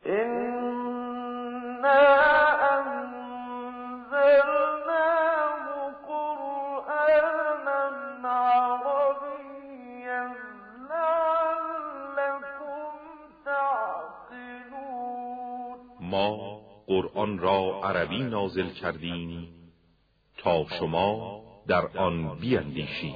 ما قرآن را عربی نازل کردیم تا شما در آن بیندیشید.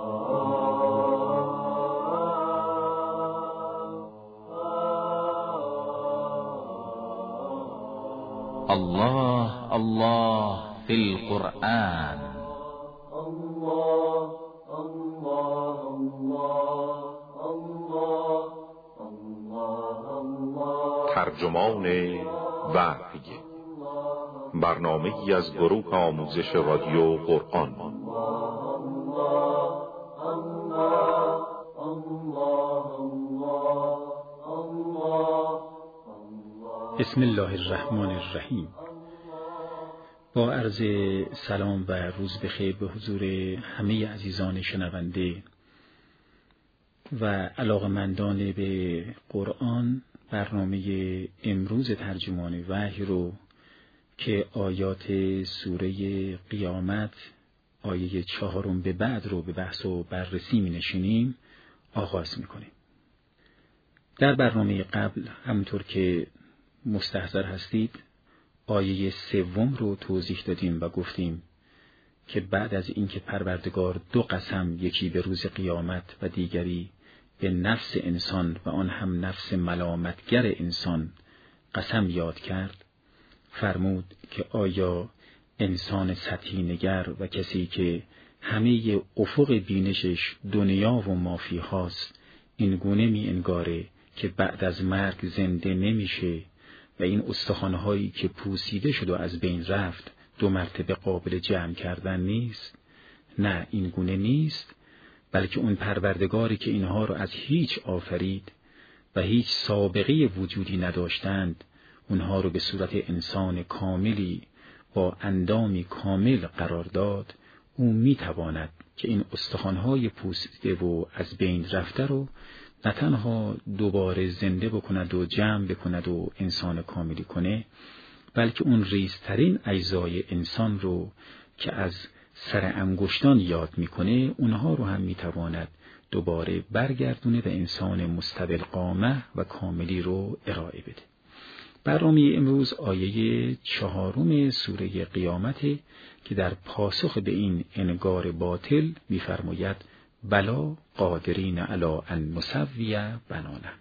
الله الله فی القرآن. الله الله الله الله. ترجمان وحی، برنامه‌ای از گروه آموزش رادیو قرآن. بسم الله الرحمن الرحیم. با عرض سلام و روز بخیر به حضور همه عزیزان شنونده و علاقه‌مندان به قرآن، برنامه امروز ترجمان وحی رو که آیات سوره قیامت آیه 4 به بعد رو به بحث و بررسی می نشینیم آغاز می کنیم. در برنامه قبل همونطور که مستحضر هستید آیه 3 رو توضیح دادیم و گفتیم که بعد از اینکه پروردگار 2 قسم، یکی به روز قیامت و دیگری به نفس انسان و آن هم نفس ملامتگر انسان قسم یاد کرد، فرمود که آیا انسان سطحی نگر و کسی که همه افق بینشش دنیا و مافی هاست این گونه می انگاره که بعد از مرگ زنده نمیشه و این استخوان‌هایی که پوسیده شد و از بین رفت 2 مرتبه قابل جمع کردن نیست؟ نه، این گونه نیست، بلکه اون پروردگاری که اینها رو از هیچ آفرید و هیچ سابقه وجودی نداشتند، اونها رو به صورت انسان کاملی با اندامی کامل قرار داد. او میتواند که این استخوان‌های پوسیده و از بین رفته رو نه تنها دوباره زنده بکند و جمع بکند و انسان کاملی کنه، بلکه اون ریزترین اجزای انسان رو که از سر انگشتان یاد میکنه اونها رو هم میتواند دوباره برگردونه و انسان مستقل قامه و کاملی رو ارائه بده. برنامه امروز آیه 4 سوره قیامت که در پاسخ به این انکار باطل میفرماید بلا قادرین علی ان نسوی بنانه.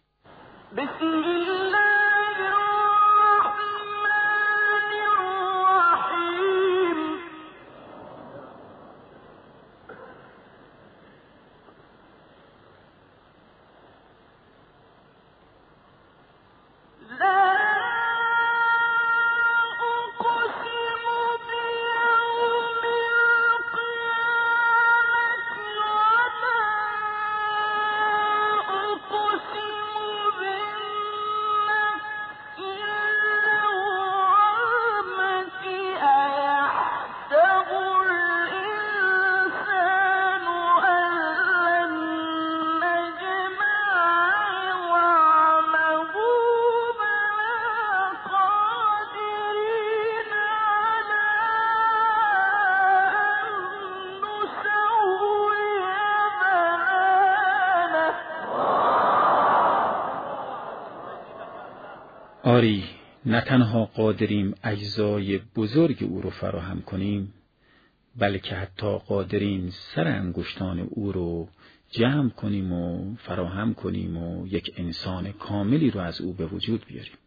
آری، نه تنها قادریم اجزای بزرگ او رو فراهم کنیم، بلکه حتی قادریم سر انگشتان او رو جمع کنیم و فراهم کنیم و یک انسان کاملی رو از او به وجود بیاریم.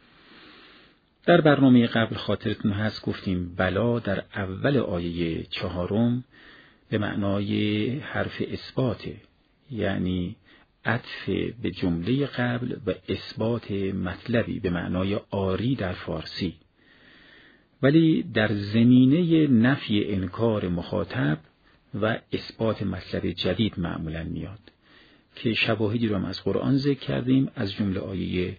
در برنامه قبل خاطرتون هست گفتیم بلا در اول آیه 4 به معنای حرف اثباته، یعنی عطف به جمله قبل و اثبات مطلبی به معنای آری در فارسی، ولی در زمینه نفی انکار مخاطب و اثبات مطلب جدید معمولا میاد که شواهدی رو هم از قرآن ذکر کردیم، از جمله آیه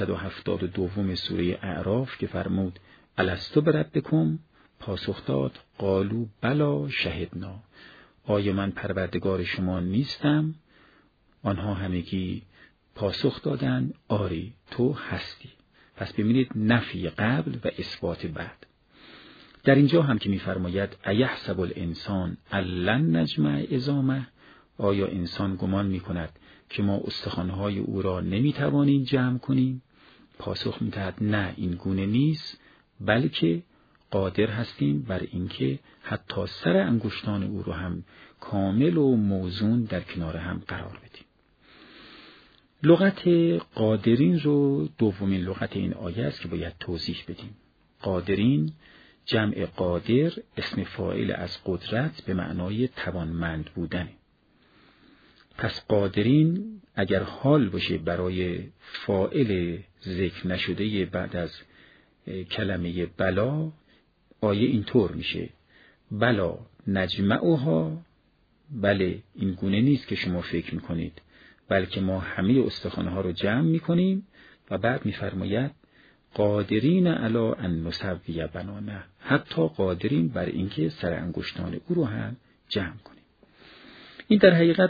172 سوره اعراف که فرمود الستو بربکم، پاسخ داد قالوا بلا شهدنا، آیا من پروردگار شما نیستم؟ آنها همگی پاسخ دادند آری تو هستی. پس ببینید نفی قبل و اثبات بعد. در اینجا هم که می‌فرماید ایحسب الانسان لن نجمع عظامه، آیا انسان گمان می‌کند که ما استخوان‌های او را نمی‌توانیم جمع کنیم؟ پاسخ می‌دهد نه، این گونه نیست، بلکه قادر هستیم بر اینکه حتی سر انگشتان او را هم کامل و موزون در کنار هم قرار بدیم. لغت قادرین رو دومین لغت این آیه است که باید توضیح بدیم. قادرین جمع قادر اسم فاعل از قدرت به معنای توانمند بودن. پس قادرین اگر حال باشه برای فاعل ذکر نشده بعد از کلمه بلا، آیه اینطور میشه بلا نجمعها، بله این گونه نیست که شما فکر میکنید، بلکه ما همه استخوان‌ها رو جمع میکنیم. و بعد میفرماید قادرین علی ان نسوی بنانه، حتی قادرین بر اینکه سر انگشتان او رو هم جمع کنیم. این در حقیقت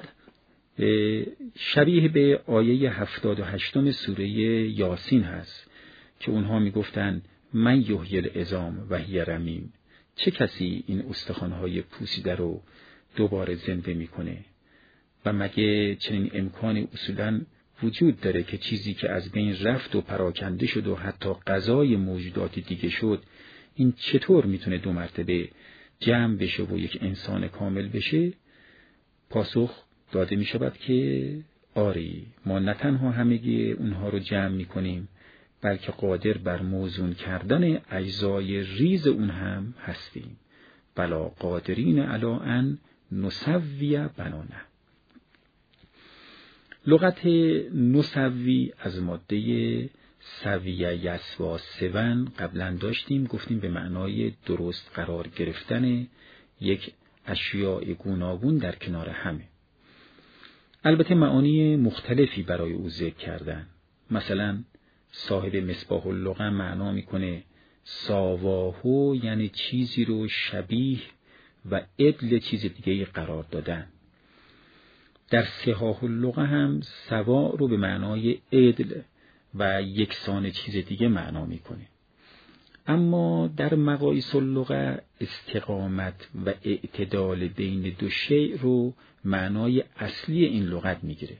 شبیه به آیه 78 سوره یاسین هست که اونها میگفتن من یحیی العظام و هی رمیم، چه کسی این استخوان‌های پوسیده رو دوباره زنده میکنه؟ و مگه چنین امکانی اصولاً وجود داره که چیزی که از بین رفت و پراکنده شد و حتی غذای موجودات دیگه شد، این چطور میتونه دو مرتبه جمع بشه و یک انسان کامل بشه؟ پاسخ داده میشود که آری، ما نه تنها همگی اونها رو جمع میکنیم، بلکه قادر بر موزون کردن اجزای ریز اون هم هستیم. بلا قادرین علی ان نسوی بنانه. لغت نسوی از ماده سویه یسوا سون قبلا داشتیم، گفتیم به معنای درست قرار گرفتن یک اشیاء گوناگون در کنار همه. البته معانی مختلفی برای او ذکر کردن. مثلا صاحب مصباح اللغه معنا میکنه ساواهو، یعنی چیزی رو شبیه و عدل چیز دیگه قرار دادن. در صحاح اللغه هم سوا رو به معنای عدل و یکسان چیز دیگه معنا میکنه. اما در مقاییس اللغه استقامت و اعتدال بین دو شیء رو معنای اصلی این لغت میگیره.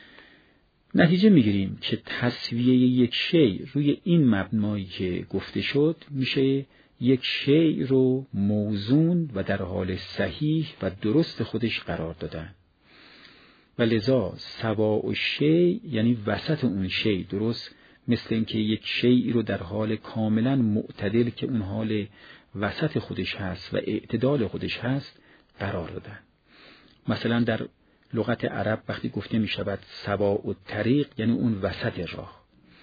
نتیجه میگیریم که تسویه یک شیء روی این مبنایی که گفته شد میشه یک شیء رو موزون و در حال صحیح و درست خودش قرار دادن. و لذا سواء الشیء یعنی وسط اون شیء، درست مثل اینکه یک شیء رو در حال کاملا معتدل که اون حال وسط خودش هست و اعتدال خودش هست قرار دادن. مثلا در لغت عرب وقتی گفته می شود سواء الطریق یعنی اون وسط راه.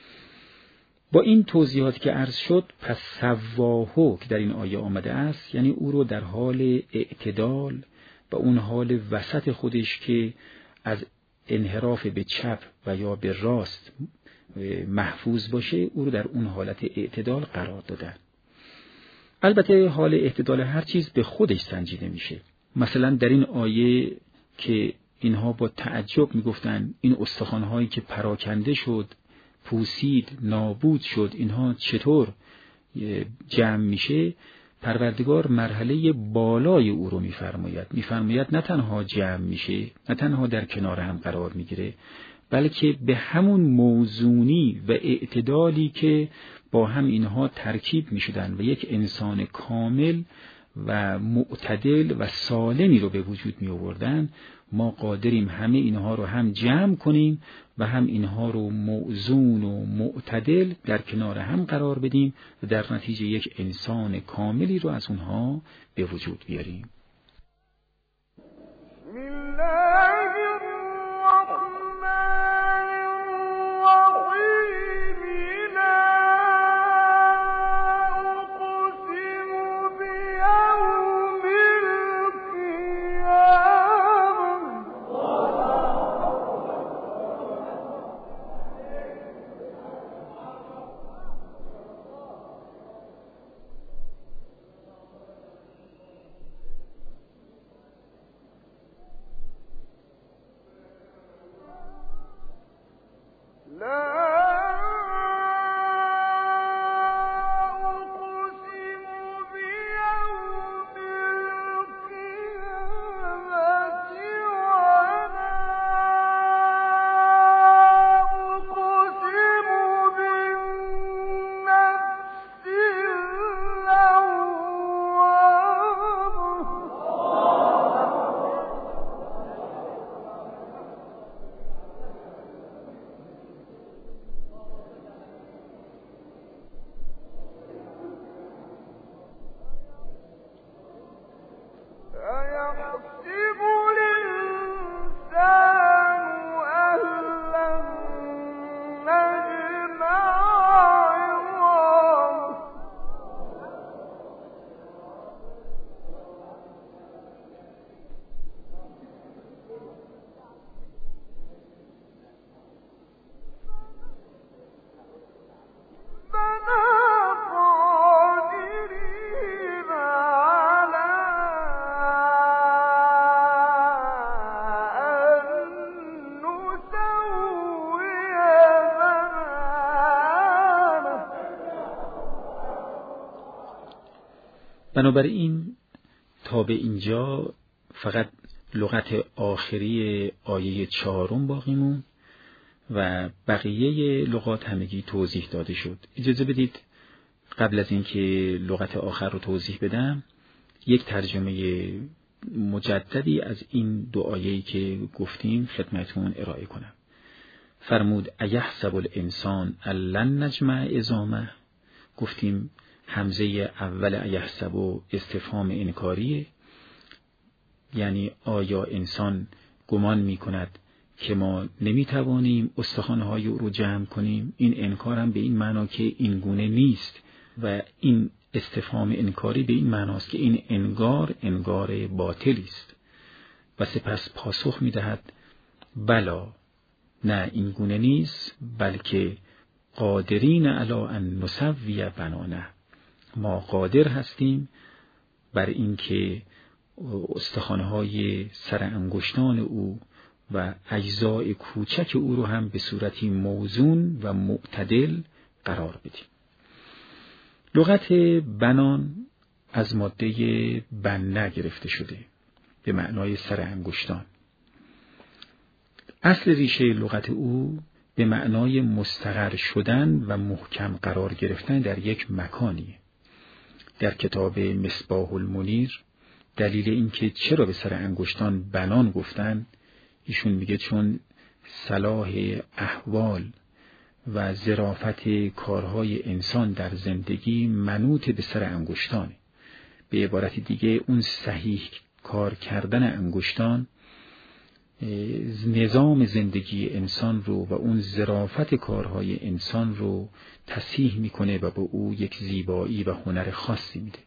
با این توضیحات که عرض شد، پس سواهو که در این آیه آمده است یعنی او رو در حال اعتدال و اون حال وسط خودش که از انحراف به چپ و یا به راست محفوظ باشه، او رو در اون حالت اعتدال قرار دادن. البته حال اعتدال هر چیز به خودش سنجیده میشه. مثلا در این آیه که اینها با تعجب میگفتن این استخوان‌هایی که پراکنده شد، پوسید، نابود شد، اینها چطور جمع میشه؟ پروردگار مرحله بالای او رو میفرماید نه تنها جمع میشه، نه تنها در کنار هم قرار میگیره، بلکه به همون موزونی و اعتدالی که با هم اینها ترکیب میشدن و یک انسان کامل و معتدل و سالمی رو به وجود می آوردن، ما قادریم همه اینها رو هم جمع کنیم و هم اینها رو موزون و معتدل در کنار هم قرار بدیم و در نتیجه یک انسان کاملی رو از اونها به وجود بیاریم. بنابراین تا به اینجا فقط لغت آخری آیه 4 باقی موند و بقیه لغات همگی توضیح داده شد. اجازه بدید قبل از اینکه لغت آخر رو توضیح بدم یک ترجمه مجددی از این دو آیه‌ای که گفتیم خدمتتون ارائه کنم. فرمود ایحسب الانسان لن نجمع عظامه. گفتیم همزه اول ایحسب استفهام انکاریه، یعنی آیا انسان گمان می کند که ما نمیتوانیم استخوان‌های او رو جمع کنیم؟ این انکار هم به این معنا که این گونه نیست و این استفهام انکاری به این معناست که این انگار باطلی است و سپس پاسخ می‌دهد بلا، نه این گونه نیست، بلکه قادرین علی ان نسوی بنانه، ما قادر هستیم بر اینکه استخوان‌های سر انگشتان او و اجزای کوچک او رو هم به صورتی موزون و معتدل قرار بدیم. لغت بنان از ماده بنه گرفته شده به معنای سر انگشتان. اصل ریشه لغت او به معنای مستقر شدن و محکم قرار گرفتن در یک مکانیه. در کتاب مصباح المنیر دلیل اینکه چرا به سر انگشتان بنان گفتن، ایشون میگه چون صلاح احوال و ظرافت کارهای انسان در زندگی منوط به سر انگشتانه. به عبارت دیگه اون صحیح کار کردن انگشتان نظام زندگی انسان رو و اون ظرافت کارهای انسان رو تصحیح میکنه و به او یک زیبایی و هنر خاصی میده.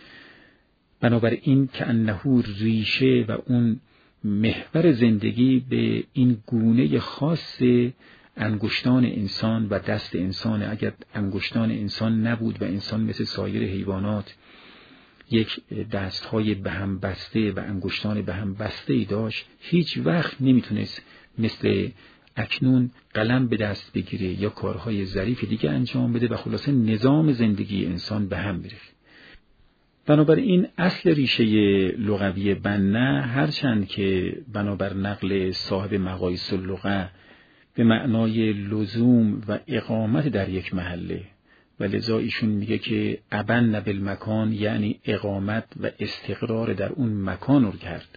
بنابراین که انه ریشه و اون محور زندگی به این گونه خاص انگشتان انسان و دست انسان. اگر انگشتان انسان نبود و انسان مثل سایر حیوانات یک دستهای به هم بسته و انگشتان به هم بسته ای داشت، هیچ وقت نمیتونست مثل اکنون قلم به دست بگیره یا کارهای ظریف دیگه انجام بده و خلاصه نظام زندگی انسان به هم می‌ریخت. بنابراین اصل ریشه لغوی بنه، هرچند که بنابر نقل صاحب مقاییس اللغه به معنای لزوم و اقامت در یک محله، و لذا ایشون میگه که ابن بالمکان یعنی اقامت و استقرار در اون مکان رو کرد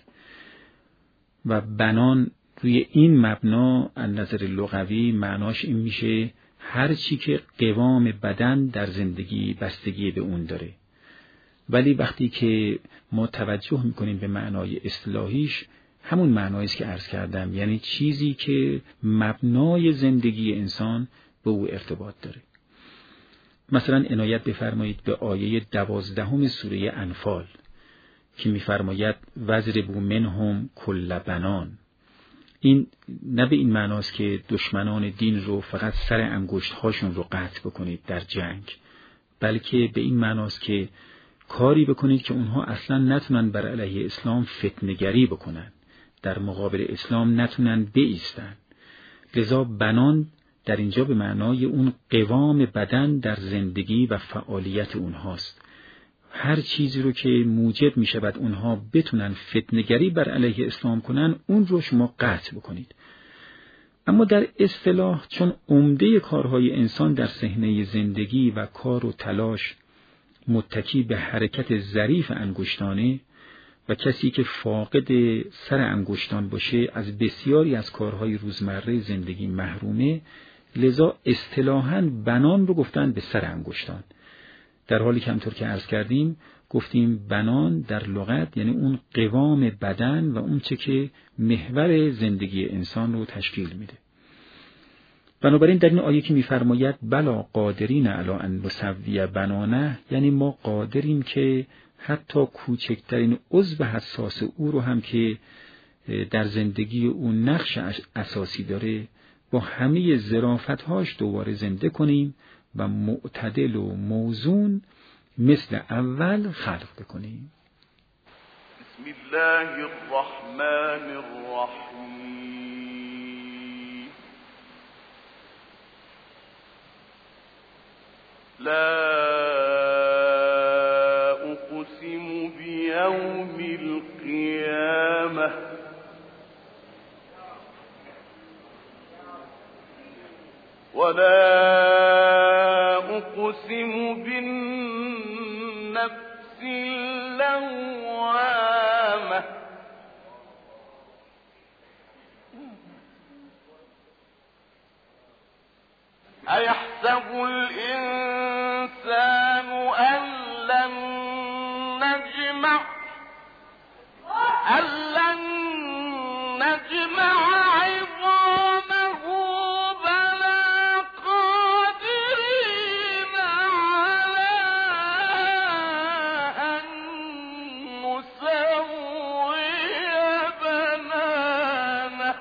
و بنان روی این مبنا از نظر لغوی معناش این میشه هر چی که قوام بدن در زندگی بستگی به اون داره. ولی وقتی که ما توجه میکنیم به معنای اصطلاحیش، همون معنایی است که عرض کردم، یعنی چیزی که مبنای زندگی انسان به او ارتباط داره. مثلا عنایت بفرمایید به آیه 12 سوره انفال که میفرماید وضربوا منهم کل بنان. این نه به این معناست که دشمنان دین رو فقط سر انگشت هاشون رو قطع بکنید در جنگ، بلکه به این معناست که کاری بکنید که اونها اصلا نتونن بر علیه اسلام فتنه‌گری بکنن، در مقابل اسلام نتونن بایستن. لذا بنان در اینجا به معنای اون قوام بدن در زندگی و فعالیت اونهاست. هر چیزی رو که موجب می شود اونها بتونن فتنه‌گری بر علیه اسلام کنن، اون رو شما قطع بکنید. اما در اصطلاح چون عمده کارهای انسان در صحنه زندگی و کار و تلاش متکی به حرکت ظریف انگشتانه و کسی که فاقد سر انگشتان باشه از بسیاری از کارهای روزمره زندگی محرومه، لذا اصطلاحاً بنان رو گفتن به سر انگشتان، در حالی که همطور که عرض کردیم گفتیم بنان در لغت یعنی اون قوام بدن و اون چه که محور زندگی انسان رو تشکیل میده. بنابراین در این آیه که میفرماید بلا قادرین علی ان نسوی بنانه، یعنی ما قادریم که حتی کوچکترین عضو حساس او رو هم که در زندگی او نقش اساسی داره با همه ظرافت‌هاش دوباره زنده کنیم و معتدل و موزون مثل اول خلق بکنیم. بسم الله الرحمن الرحیم. لا أقسم ولا أقسم بالنفس اللوامة أيحسب الإنسان أن لن نجمع عظامه بلى قادرين على أن نسوي بنانه.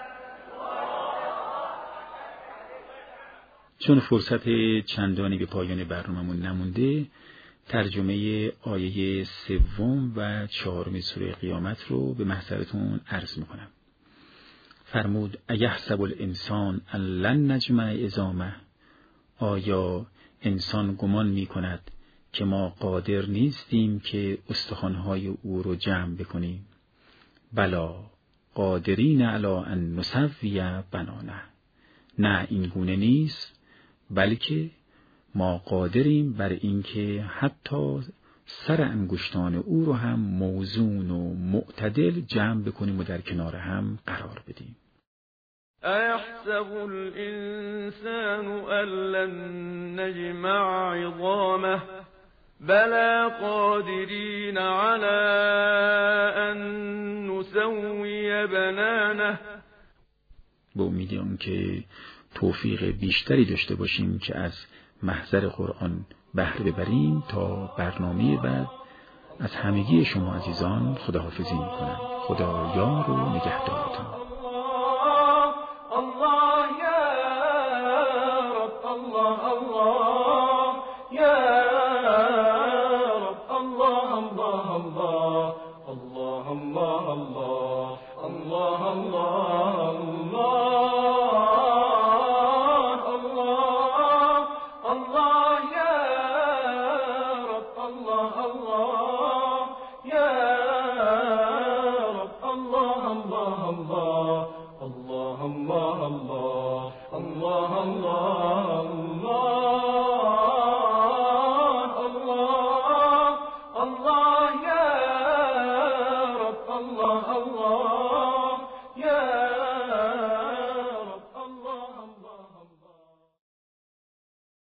چون فرصت چندانی به پایان برنامه‌مون نمونده، ترجمه آیه 3 و 4 سوره قیامت رو به محضرتون عرض میکنم. فرمود ایحسب الانسان ان لن نجمع عظامه، آیا انسان گمان میکند که ما قادر نیستیم که استخوان‌های او رو جمع بکنیم؟ بلا قادرین علی ان نسوی بنانه، نه این گونه نیست، بلکه ما قادریم بر اینکه حتی سر انگشتان او رو هم موزون و معتدل جمع بکنیم و در کنار هم قرار بدیم. أيحسب الإنسان أن لن نجمع عظامه بلى قادرين على أن نسوي بنانه. با امید اون که توفیق بیشتری داشته باشیم که از محضر قرآن بهره ببریم. تا برنامه بعد از همگی شما عزیزان خداحافظی میکنم. خدا یار و نگهدارتون. الله يا رب الله الله يا رب الله الله الله الله الله الله الله الله يا رب الله الله يا رب الله الله الله الله الله الله الله الله يا رب الله الله